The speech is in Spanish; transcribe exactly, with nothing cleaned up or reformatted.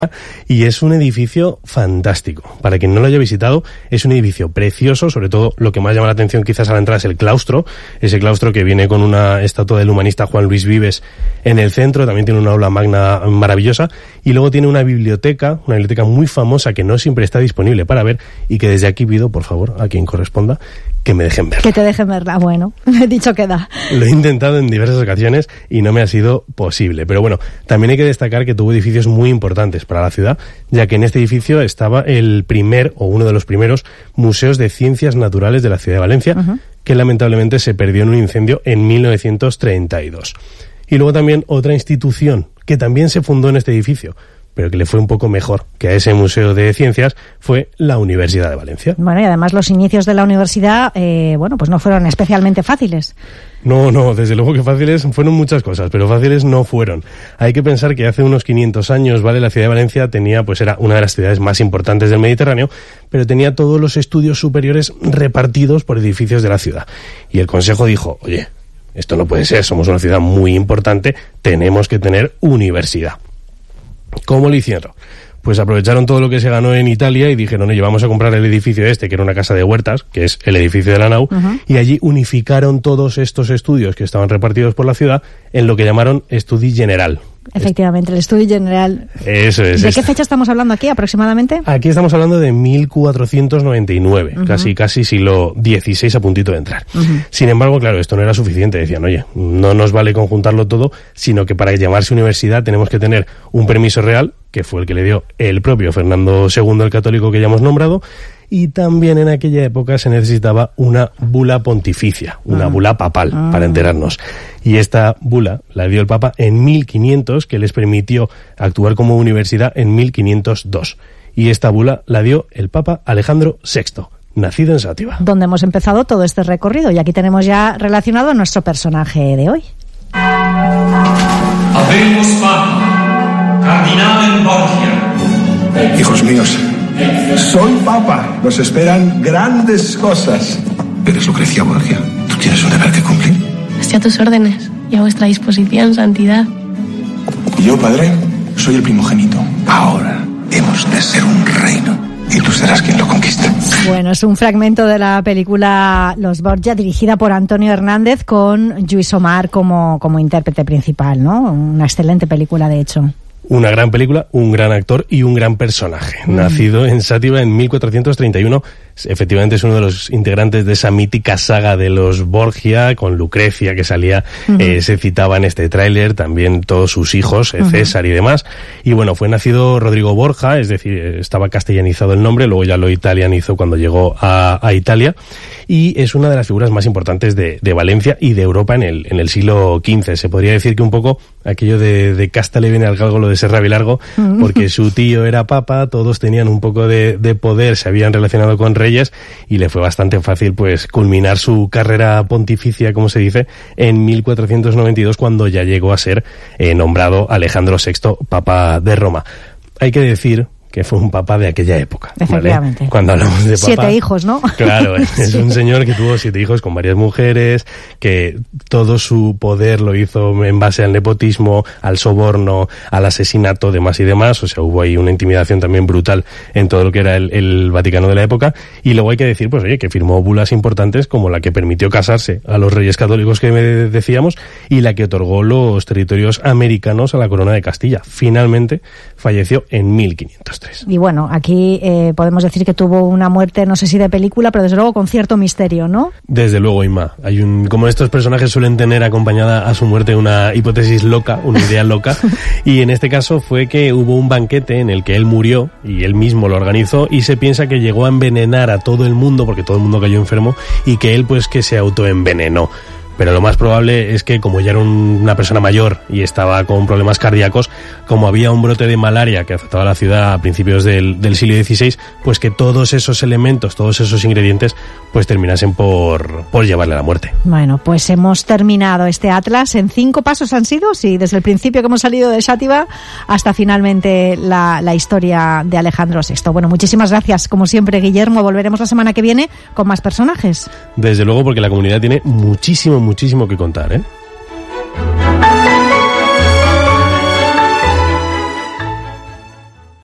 Y es un edificio fantástico. Para quien no lo haya visitado, es un edificio precioso. Sobre todo, lo que más llama la atención quizás a la entrada es el claustro. Ese claustro que viene con una estatua del humanista Juan Luis Vives en el centro. También tiene una aula magna maravillosa. Y luego tiene una biblioteca, una biblioteca muy famosa que no siempre está disponible para ver. Y que desde aquí pido, por favor, a quien corresponda, que me dejen verla. Que te dejen verla, bueno, he dicho que da. Lo he intentado en diversas ocasiones y no me ha sido posible. Pero bueno, también hay que destacar que tuvo edificios muy importantes para la ciudad, ya que en este edificio estaba el primer, o uno de los primeros, museos de ciencias naturales de la ciudad de Valencia, uh-huh. que lamentablemente se perdió en un incendio en mil novecientos treinta y dos. Y luego también otra institución que también se fundó en este edificio, pero que le fue un poco mejor que a ese Museo de Ciencias, fue la Universidad de Valencia. Bueno, y además los inicios de la universidad, eh, bueno, pues no fueron especialmente fáciles. No, no, desde luego que fáciles fueron muchas cosas, pero fáciles no fueron. Hay que pensar que hace unos quinientos años, ¿vale?, la ciudad de Valencia tenía, pues era una de las ciudades más importantes del Mediterráneo, pero tenía todos los estudios superiores repartidos por edificios de la ciudad. Y el Consejo dijo, oye, esto no puede ser, somos una ciudad muy importante, tenemos que tener universidad. ¿Cómo lo hicieron? Pues aprovecharon todo lo que se ganó en Italia y dijeron, oye, vamos a comprar el edificio este, que era una casa de huertas, que es el edificio de la Nau, uh-huh. y allí unificaron todos estos estudios que estaban repartidos por la ciudad en lo que llamaron Estudi General. Efectivamente, el Estudi General. Eso es. ¿De es. qué fecha estamos hablando aquí aproximadamente? Aquí estamos hablando de mil cuatrocientos noventa y nueve, uh-huh. casi casi siglo dieciséis a puntito de entrar. Uh-huh. Sin embargo, claro, esto no era suficiente. Decían, oye, no nos vale conjuntarlo todo, sino que para llamarse universidad tenemos que tener un permiso real, que fue el que le dio el propio Fernando segundo el Católico que ya hemos nombrado, y también en aquella época se necesitaba una bula pontificia, una ah. bula papal, ah. para enterarnos. Y esta bula la dio el Papa en mil quinientos, que les permitió actuar como universidad en mil quinientos dos. Y esta bula la dio el Papa Alejandro sexto, nacido en Sátiva. Donde hemos empezado todo este recorrido, y aquí tenemos ya relacionado a nuestro personaje de hoy. Habemus Papa, Cardinal Borgia. Hijos míos, soy Papa. Nos esperan grandes cosas. Eres Lucrecia Borgia. Tú tienes un deber que cumplir. Estoy a tus órdenes y a vuestra disposición, santidad. Y yo, padre, soy el primogénito. Ahora hemos de ser un reino y tú serás quien lo conquiste. Bueno, es un fragmento de la película Los Borgia, dirigida por Antonio Hernández, con Lluís Omar como, como intérprete principal, ¿no? Una excelente película, de hecho. Una gran película, un gran actor y un gran personaje. Mm. Nacido en Sátiva en mil cuatrocientos treinta y uno, efectivamente es uno de los integrantes de esa mítica saga de los Borgia, con Lucrecia que salía, uh-huh. eh, se citaba en este tráiler, también todos sus hijos, eh, uh-huh. César y demás. Y bueno, fue nacido Rodrigo Borja, es decir, estaba castellanizado el nombre, luego ya lo italianizó cuando llegó a, a Italia, y es una de las figuras más importantes de, de Valencia y de Europa en el, en el siglo quince. Se podría decir que un poco aquello de, de casta le viene al galgo lo de ser rabilargo, uh-huh. porque su tío era papa, todos tenían un poco de, de poder, se habían relacionado con reyes, y le fue bastante fácil pues culminar su carrera pontificia, como se dice, en mil cuatrocientos noventa y dos, cuando ya llegó a ser eh, nombrado Alejandro sexto, Papa de Roma. Hay que decir que fue un papa de aquella época. Efectivamente. ¿Vale? Cuando hablamos de papa... Siete hijos, ¿no? Claro, es un señor que tuvo siete hijos con varias mujeres, que todo su poder lo hizo en base al nepotismo, al soborno, al asesinato, demás y demás. O sea, hubo ahí una intimidación también brutal en todo lo que era el, el Vaticano de la época. Y luego hay que decir, pues oye, que firmó bulas importantes como la que permitió casarse a los reyes católicos que decíamos, y la que otorgó los territorios americanos a la corona de Castilla. Finalmente falleció en mil quinientos. Y bueno, aquí eh, podemos decir que tuvo una muerte, no sé si de película, pero desde luego con cierto misterio, ¿no? Desde luego, Inma. Hay un, como estos personajes suelen tener acompañada a su muerte una hipótesis loca, una idea loca, y en este caso fue que hubo un banquete en el que él murió, y él mismo lo organizó, y se piensa que llegó a envenenar a todo el mundo, porque todo el mundo cayó enfermo, y que él pues que se autoenvenenó. Pero lo más probable es que, como ya era un, una persona mayor y estaba con problemas cardíacos, como había un brote de malaria que afectaba a la ciudad a principios del, del siglo dieciséis, pues que todos esos elementos, todos esos ingredientes, pues terminasen por, por llevarle a la muerte. Bueno, pues hemos terminado este atlas. En cinco pasos han sido, sí, desde el principio que hemos salido de Sátiva hasta finalmente la, la historia de Alejandro sexto. Bueno, muchísimas gracias, como siempre, Guillermo. Volveremos la semana que viene con más personajes. Desde luego, porque la comunidad tiene muchísimo, muchísimo que contar, ¿eh?